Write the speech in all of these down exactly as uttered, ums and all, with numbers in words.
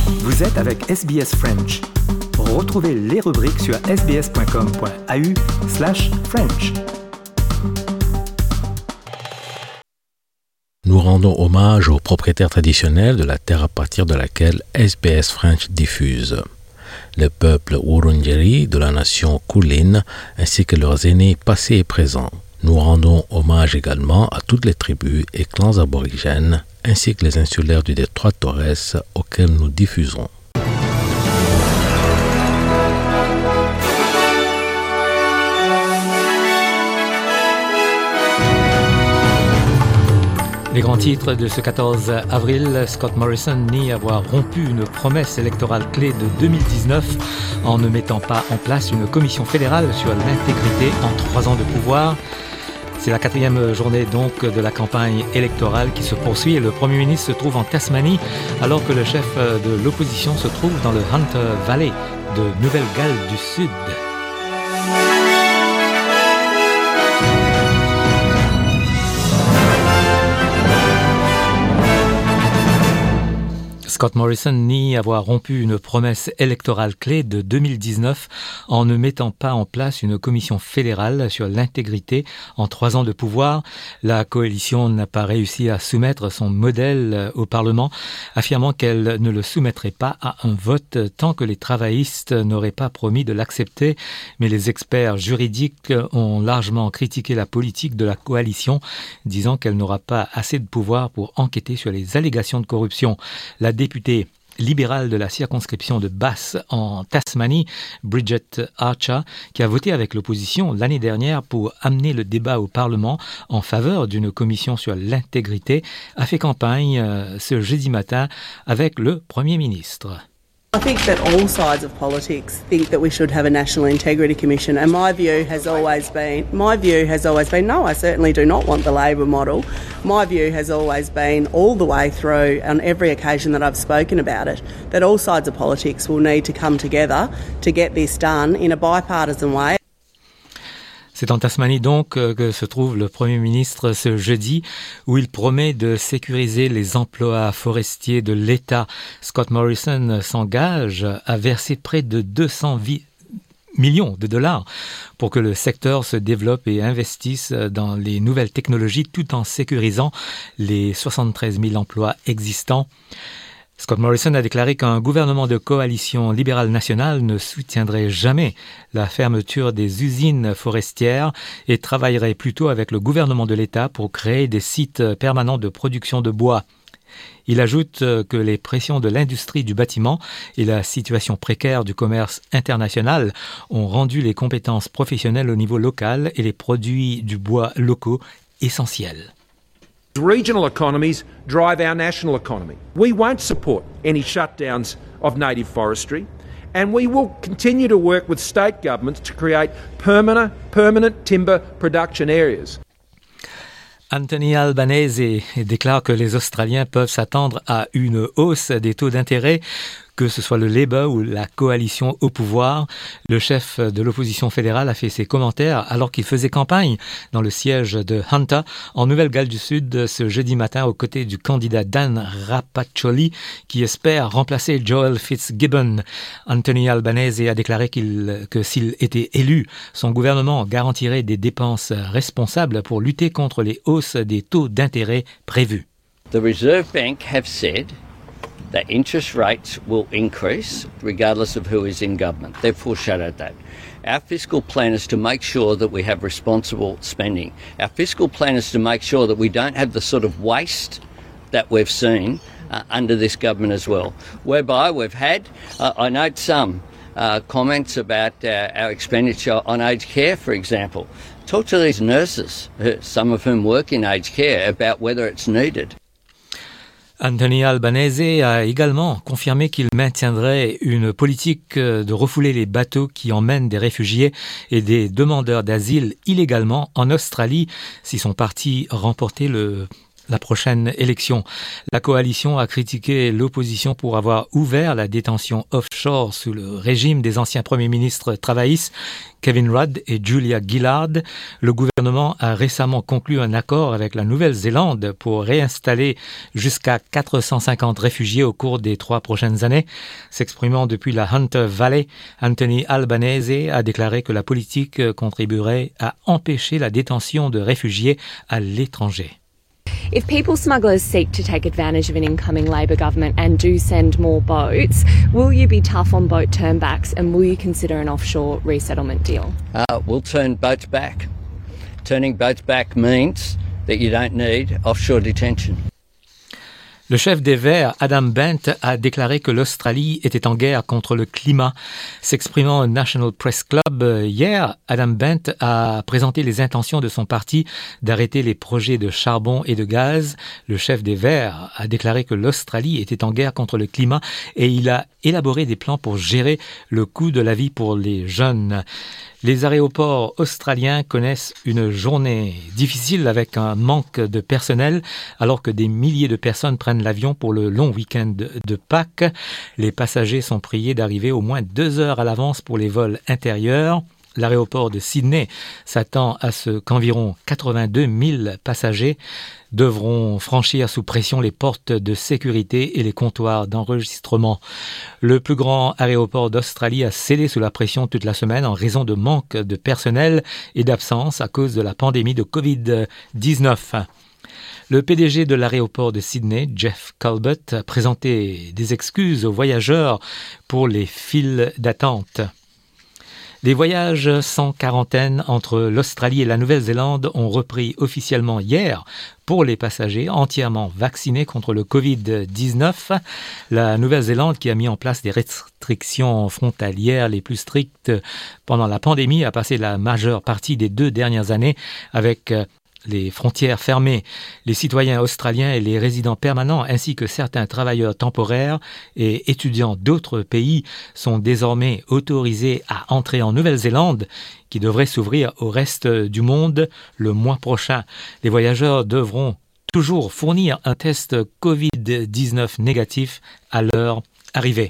Vous êtes avec S B S French. Retrouvez les rubriques sur sbs.com.au slash French. Nous rendons hommage aux propriétaires traditionnels de la terre à partir de laquelle S B S French diffuse. Le peuple Wurundjeri de la nation Kulin ainsi que leurs aînés passés et présents. Nous rendons hommage également à toutes les tribus et clans aborigènes ainsi que les insulaires du détroit de Torres auxquels nous diffusons. Les grands titres de ce quatorze avril, Scott Morrison nie avoir rompu une promesse électorale clé de deux mille dix-neuf en ne mettant pas en place une commission fédérale sur l'intégrité en trois ans de pouvoir. C'est la quatrième journée donc de la campagne électorale qui se poursuit et le Premier ministre se trouve en Tasmanie alors que le chef de l'opposition se trouve dans le Hunter Valley de Nouvelle-Galles du Sud. Scott Morrison nie avoir rompu une promesse électorale clé de deux mille dix-neuf en ne mettant pas en place une commission fédérale sur l'intégrité en trois ans de pouvoir. La coalition n'a pas réussi à soumettre son modèle au Parlement, affirmant qu'elle ne le soumettrait pas à un vote tant que les travaillistes n'auraient pas promis de l'accepter. Mais les experts juridiques ont largement critiqué la politique de la coalition, disant qu'elle n'aura pas assez de pouvoir pour enquêter sur les allégations de corruption. La députée libérale de la circonscription de Bass en Tasmanie, Bridget Archer, qui a voté avec l'opposition l'année dernière pour amener le débat au Parlement en faveur d'une commission sur l'intégrité, a fait campagne euh, ce jeudi matin avec le Premier ministre. I think that all sides of politics think that we should have a National Integrity Commission, and my view has always been, my view has always been, no, I certainly do not want the Labor model. My view has always been, all the way through, on every occasion that I've spoken about it, that all sides of politics will need to come together to get this done in a bipartisan way. C'est en Tasmanie donc que se trouve le Premier ministre ce jeudi où il promet de sécuriser les emplois forestiers de l'État. Scott Morrison s'engage à verser près de deux cents millions de dollars pour que le secteur se développe et investisse dans les nouvelles technologies tout en sécurisant les soixante-treize mille emplois existants. Scott Morrison a déclaré qu'un gouvernement de coalition libérale nationale ne soutiendrait jamais la fermeture des usines forestières et travaillerait plutôt avec le gouvernement de l'État pour créer des sites permanents de production de bois. Il ajoute que les pressions de l'industrie du bâtiment et la situation précaire du commerce international ont rendu les compétences professionnelles au niveau local et les produits du bois locaux essentiels. Regional economies drive our national economy. We won't support any shutdowns of native forestry, and we will continue to work with state governments to create permanent, permanent timber production areas. Anthony Albanese déclare que les Australiens peuvent s'attendre à une hausse des taux d'intérêt, que ce soit le Labour ou la coalition au pouvoir. Le chef de l'opposition fédérale a fait ses commentaires alors qu'il faisait campagne dans le siège de Hunter, en Nouvelle-Galles du Sud, ce jeudi matin aux côtés du candidat Dan Rapaccioli qui espère remplacer Joel Fitzgibbon. Anthony Albanese a déclaré qu'il, que s'il était élu, son gouvernement garantirait des dépenses responsables pour lutter contre les hausses des taux d'intérêt prévues. The Reserve Bank have said that interest rates will increase regardless of who is in government. They've foreshadowed that. Our fiscal plan is to make sure that we have responsible spending. Our fiscal plan is to make sure that we don't have the sort of waste that we've seen uh, under this government as well, whereby we've had, uh, I note some uh, comments about uh, our expenditure on aged care, for example. Talk to these nurses, some of whom work in aged care, about whether it's needed. Anthony Albanese a également confirmé qu'il maintiendrait une politique de refouler les bateaux qui emmènent des réfugiés et des demandeurs d'asile illégalement en Australie si son parti remportait le la prochaine élection. La coalition a critiqué l'opposition pour avoir ouvert la détention offshore sous le régime des anciens premiers ministres travaillistes Kevin Rudd et Julia Gillard. Le gouvernement a récemment conclu un accord avec la Nouvelle-Zélande pour réinstaller jusqu'à quatre cent cinquante réfugiés au cours des trois prochaines années. S'exprimant depuis la Hunter Valley, Anthony Albanese a déclaré que la politique contribuerait à empêcher la détention de réfugiés à l'étranger. If people smugglers seek to take advantage of an incoming Labor government and do send more boats, will you be tough on boat turnbacks and will you consider an offshore resettlement deal? Uh, we'll turn boats back. Turning boats back means that you don't need offshore detention. Le chef des Verts, Adam Bent, a déclaré que l'Australie était en guerre contre le climat. S'exprimant au National Press Club hier, Adam Bent a présenté les intentions de son parti d'arrêter les projets de charbon et de gaz. Le chef des Verts a déclaré que l'Australie était en guerre contre le climat et il a élaboré des plans pour gérer le coût de la vie pour les jeunes. Les aéroports australiens connaissent une journée difficile avec un manque de personnel alors que des milliers de personnes prennent l'avion pour le long week-end de Pâques. Les passagers sont priés d'arriver au moins deux heures à l'avance pour les vols intérieurs. L'aéroport de Sydney s'attend à ce qu'environ quatre-vingt-deux mille passagers devront franchir sous pression les portes de sécurité et les comptoirs d'enregistrement. Le plus grand aéroport d'Australie a cédé sous la pression toute la semaine en raison de manque de personnel et d'absence à cause de la pandémie de covid dix-neuf. Le P D G de l'aéroport de Sydney, Jeff Colbert, a présenté des excuses aux voyageurs pour les files d'attente. Les voyages sans quarantaine entre l'Australie et la Nouvelle-Zélande ont repris officiellement hier pour les passagers entièrement vaccinés contre le covid dix-neuf. La Nouvelle-Zélande, qui a mis en place des restrictions frontalières les plus strictes pendant la pandémie, a passé la majeure partie des deux dernières années avec les frontières fermées. Les citoyens australiens et les résidents permanents ainsi que certains travailleurs temporaires et étudiants d'autres pays sont désormais autorisés à entrer en Nouvelle-Zélande qui devrait s'ouvrir au reste du monde le mois prochain. Les voyageurs devront toujours fournir un test covid dix-neuf négatif à leur arrivée.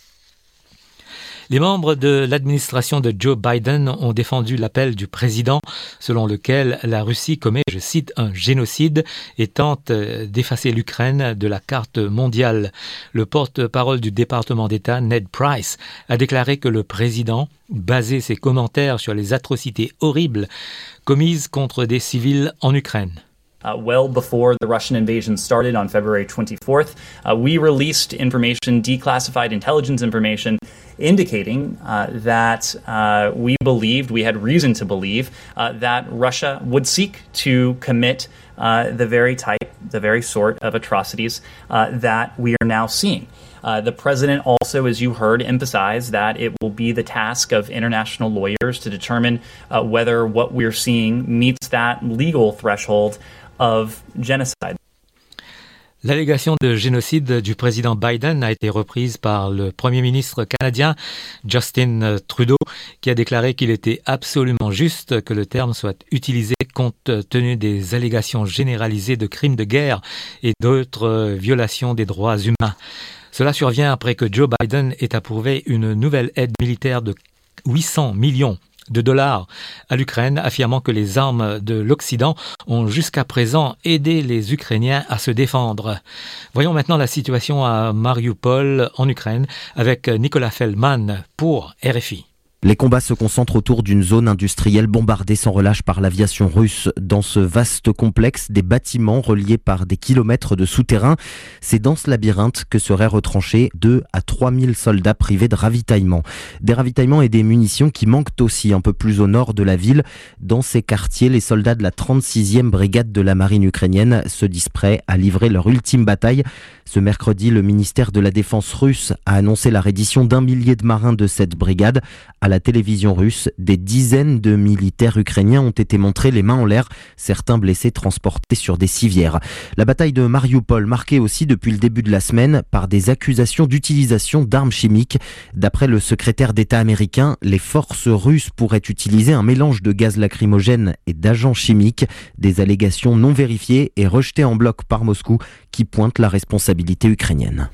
Les membres de l'administration de Joe Biden ont défendu l'appel du président selon lequel la Russie commet, je cite, un génocide et tente d'effacer l'Ukraine de la carte mondiale. Le porte-parole du département d'État, Ned Price, a déclaré que le président basait ses commentaires sur les atrocités horribles commises contre des civils en Ukraine. Uh, well before the Russian invasion started on February twenty-fourth, uh, we released information, declassified intelligence information, indicating uh, that uh, we believed, we had reason to believe, uh, that Russia would seek to commit uh, the very type, the very sort of atrocities uh, that we are now seeing. Uh, the president also, as you heard, emphasized that it will be the task of international lawyers to determine uh, whether what we're seeing meets that legal threshold of genocide. L'allégation de génocide du président Biden a été reprise par le premier ministre canadien Justin Trudeau, qui a déclaré qu'il était absolument juste que le terme soit utilisé compte tenu des allégations généralisées de crimes de guerre et d'autres violations des droits humains. Cela survient après que Joe Biden ait approuvé une nouvelle aide militaire de huit cents millions de dollars à l'Ukraine, affirmant que les armes de l'Occident ont jusqu'à présent aidé les Ukrainiens à se défendre. Voyons maintenant la situation à Mariupol en Ukraine avec Nicolas Feldman pour R F I. Les combats se concentrent autour d'une zone industrielle bombardée sans relâche par l'aviation russe. Dans ce vaste complexe, des bâtiments reliés par des kilomètres de souterrains. C'est dans ce labyrinthe que seraient retranchés deux à trois mille soldats privés de ravitaillement. Des ravitaillements et des munitions qui manquent aussi un peu plus au nord de la ville. Dans ces quartiers, les soldats de la trente-sixième brigade de la marine ukrainienne se disent prêts à livrer leur ultime bataille. Ce mercredi, le ministère de la Défense russe a annoncé la reddition d'un millier de marins de cette brigade à la la télévision russe. Des dizaines de militaires ukrainiens ont été montrés les mains en l'air, certains blessés transportés sur des civières. La bataille de Mariupol marquée aussi depuis le début de la semaine par des accusations d'utilisation d'armes chimiques. D'après le secrétaire d'État américain, les forces russes pourraient utiliser un mélange de gaz lacrymogène et d'agents chimiques. Des allégations non vérifiées et rejetées en bloc par Moscou qui pointent la responsabilité ukrainienne.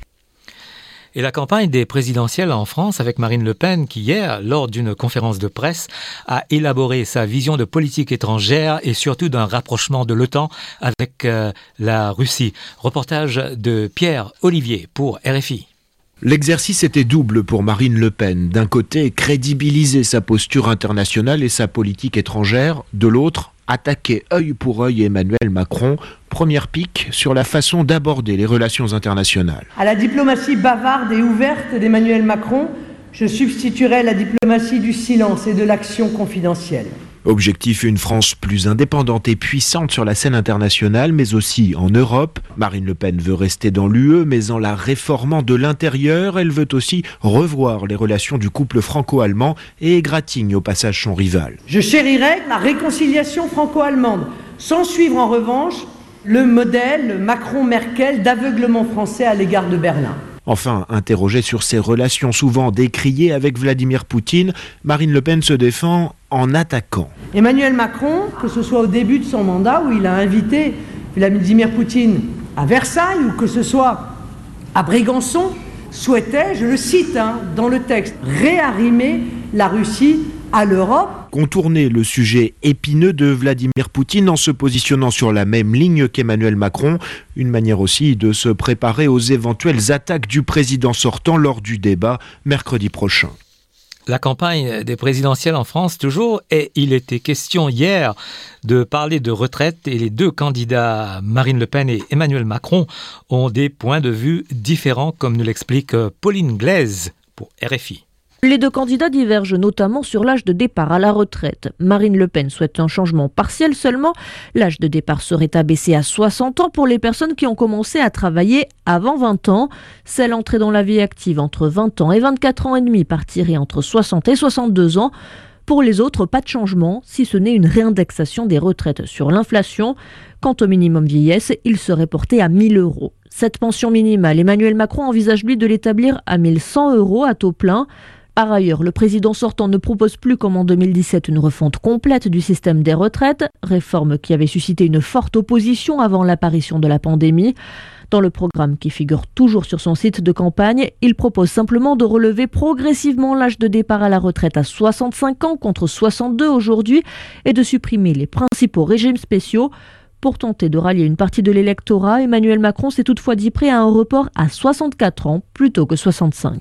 Et la campagne des présidentielles en France avec Marine Le Pen qui hier, lors d'une conférence de presse, a élaboré sa vision de politique étrangère et surtout d'un rapprochement de l'OTAN avec euh, la Russie. Reportage de Pierre Olivier pour R F I. L'exercice était double pour Marine Le Pen. D'un côté, crédibiliser sa posture internationale et sa politique étrangère. De l'autre, attaquer œil pour œil Emmanuel Macron. Première pique sur la façon d'aborder les relations internationales. À la diplomatie bavarde et ouverte d'Emmanuel Macron, je substituerai la diplomatie du silence et de l'action confidentielle. Objectif, une France plus indépendante et puissante sur la scène internationale, mais aussi en Europe. Marine Le Pen veut rester dans l'U E, mais en la réformant de l'intérieur. Elle veut aussi revoir les relations du couple franco-allemand et égratigne au passage son rival. Je chérirai la réconciliation franco-allemande, sans suivre en revanche le modèle Macron-Merkel d'aveuglement français à l'égard de Berlin. Enfin, interrogée sur ses relations souvent décriées avec Vladimir Poutine, Marine Le Pen se défend en attaquant. Emmanuel Macron, que ce soit au début de son mandat où il a invité Vladimir Poutine à Versailles ou que ce soit à Brégançon, souhaitait, je le cite hein, dans le texte, réarrimer la Russie à l'Europe. Contourner le sujet épineux de Vladimir Poutine en se positionnant sur la même ligne qu'Emmanuel Macron, une manière aussi de se préparer aux éventuelles attaques du président sortant lors du débat mercredi prochain. La campagne des présidentielles en France toujours, et il était question hier de parler de retraite et les deux candidats, Marine Le Pen et Emmanuel Macron, ont des points de vue différents, comme nous l'explique Pauline Glaise pour R F I. Les deux candidats divergent notamment sur l'âge de départ à la retraite. Marine Le Pen souhaite un changement partiel seulement. L'âge de départ serait abaissé à soixante ans pour les personnes qui ont commencé à travailler avant vingt ans. Celles entrées dans la vie active entre vingt ans et vingt-quatre ans et demi partiraient entre soixante et soixante-deux ans. Pour les autres, pas de changement, si ce n'est une réindexation des retraites sur l'inflation. Quant au minimum vieillesse, il serait porté à mille euros. Cette pension minimale, Emmanuel Macron envisage lui de l'établir à mille cent euros à taux plein. Par ailleurs, le président sortant ne propose plus comme en deux mille dix-sept une refonte complète du système des retraites, réforme qui avait suscité une forte opposition avant l'apparition de la pandémie. Dans le programme qui figure toujours sur son site de campagne, il propose simplement de relever progressivement l'âge de départ à la retraite à soixante-cinq ans contre soixante-deux aujourd'hui et de supprimer les principaux régimes spéciaux. Pour tenter de rallier une partie de l'électorat, Emmanuel Macron s'est toutefois dit prêt à un report à soixante-quatre ans plutôt que soixante-cinq.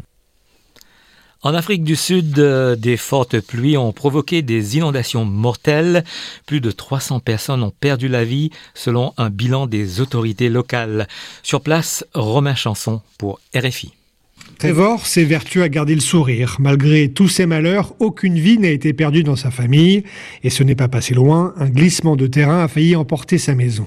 En Afrique du Sud, euh, des fortes pluies ont provoqué des inondations mortelles. Plus de trois cents personnes ont perdu la vie, selon un bilan des autorités locales. Sur place, Romain Chanson pour R F I. Trevor s'évertue à garder le sourire. Malgré tous ses malheurs, aucune vie n'a été perdue dans sa famille. Et ce n'est pas passé loin, un glissement de terrain a failli emporter sa maison.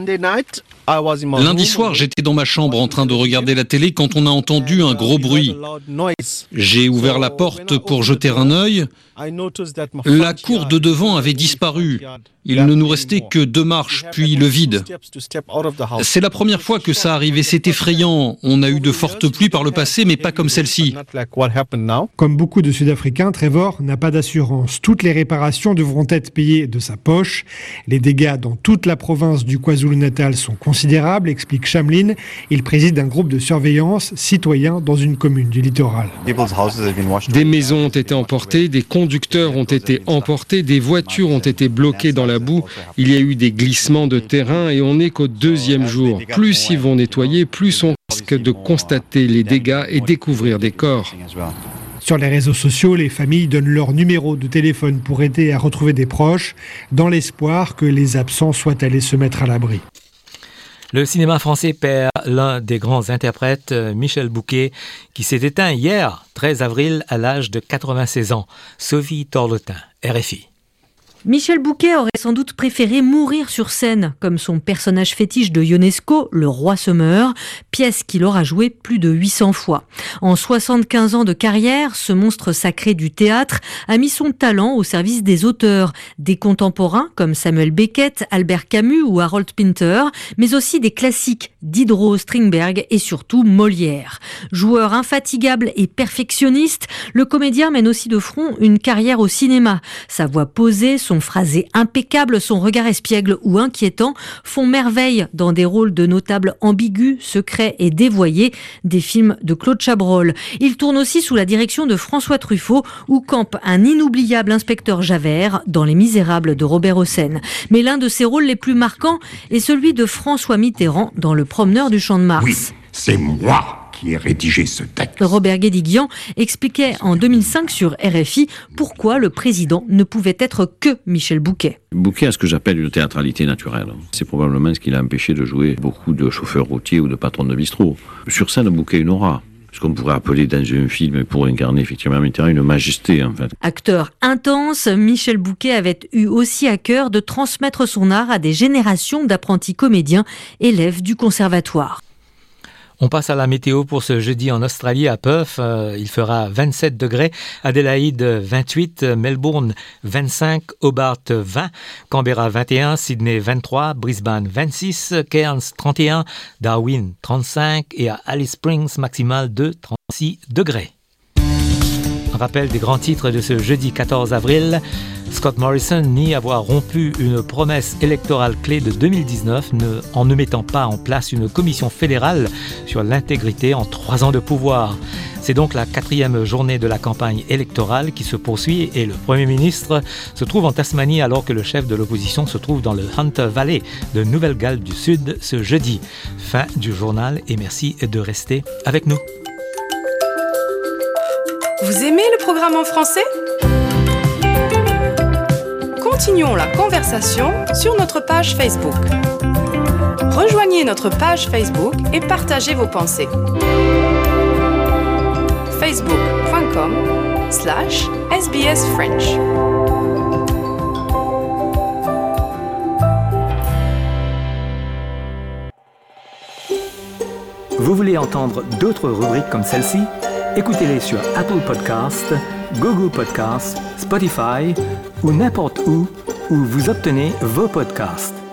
Lundi soir, j'étais dans ma chambre en train de regarder la télé quand on a entendu un gros bruit. J'ai ouvert la porte pour jeter un œil. La cour de devant avait disparu. Il ne nous restait que deux marches, puis le vide. C'est la première fois que ça arrivait, c'est effrayant. On a eu de fortes pluies par le passé, mais pas comme celle-ci. Comme beaucoup de Sud-Africains, Trevor n'a pas d'assurance. Toutes les réparations devront être payées de sa poche. Les dégâts dans toute la province du KwaZulu-Natal sont considérables, explique Shamlin. Il préside un groupe de surveillance citoyen dans une commune du littoral. Des maisons ont été emportées, des conducteurs ont été emportés, des voitures ont été bloquées dans la boue. Il y a eu des glissements de terrain et on n'est qu'au deuxième jour. Plus ils vont nettoyer, plus on risque de constater les dégâts et découvrir des corps. Sur les réseaux sociaux, les familles donnent leur numéro de téléphone pour aider à retrouver des proches, dans l'espoir que les absents soient allés se mettre à l'abri. Le cinéma français perd l'un des grands interprètes, Michel Bouquet, qui s'est éteint hier, treize avril, à l'âge de quatre-vingt-seize ans. Sophie Torletin, R F I. Michel Bouquet aurait sans doute préféré mourir sur scène, comme son personnage fétiche de Ionesco, le roi se meurt, pièce qu'il aura jouée plus de huit cents fois. En soixante-quinze ans de carrière, ce monstre sacré du théâtre a mis son talent au service des auteurs, des contemporains comme Samuel Beckett, Albert Camus ou Harold Pinter, mais aussi des classiques, Diderot, Strindberg et surtout Molière. Joueur infatigable et perfectionniste, le comédien mène aussi de front une carrière au cinéma. Sa voix posée, son phrasé impeccable, son regard espiègle ou inquiétant font merveille dans des rôles de notables ambigus, secrets et dévoyés, des films de Claude Chabrol. Il tourne aussi sous la direction de François Truffaut, où campe un inoubliable inspecteur Javert dans Les Misérables de Robert Hossein. Mais l'un de ses rôles les plus marquants est celui de François Mitterrand dans Le Promeneur du Champ de Mars. Oui, c'est moi qui ai rédigé ce texte. Robert Guédiguian expliquait en deux mille cinq sur R F I pourquoi le président ne pouvait être que Michel Bouquet. Bouquet a ce que j'appelle une théâtralité naturelle. C'est probablement ce qui l'a empêché de jouer beaucoup de chauffeurs routiers ou de patrons de bistrot. Sur scène, Bouquet a une aura. Ce qu'on pourrait appeler dans un film, pour incarner effectivement Mitterrand, une majesté en fait. Acteur intense, Michel Bouquet avait eu aussi à cœur de transmettre son art à des générations d'apprentis comédiens, élèves du conservatoire. On passe à la météo pour ce jeudi en Australie à Perth. Euh, il fera vingt-sept degrés, Adélaïde vingt-huit, Melbourne vingt-cinq, Hobart vingt, Canberra vingt et un, Sydney vingt-trois, Brisbane vingt-six, Cairns trente et un, Darwin trente-cinq et à Alice Springs maximale de trente-six degrés. Un rappel des grands titres de ce jeudi quatorze avril. Scott Morrison nie avoir rompu une promesse électorale clé de deux mille dix-neuf ne, en ne mettant pas en place une commission fédérale sur l'intégrité en trois ans de pouvoir. C'est donc la quatrième journée de la campagne électorale qui se poursuit et le Premier ministre se trouve en Tasmanie alors que le chef de l'opposition se trouve dans le Hunter Valley de Nouvelle-Galles du Sud ce jeudi. Fin du journal et merci de rester avec nous. Vous aimez le programme en français ? Continuons la conversation sur notre page Facebook. Rejoignez notre page Facebook et partagez vos pensées. facebook.com slash sbsfrench. Vous voulez entendre d'autres rubriques comme celle-ci? Écoutez-les sur Apple Podcasts, Google Podcasts, Spotify ou n'importe où où vous obtenez vos podcasts.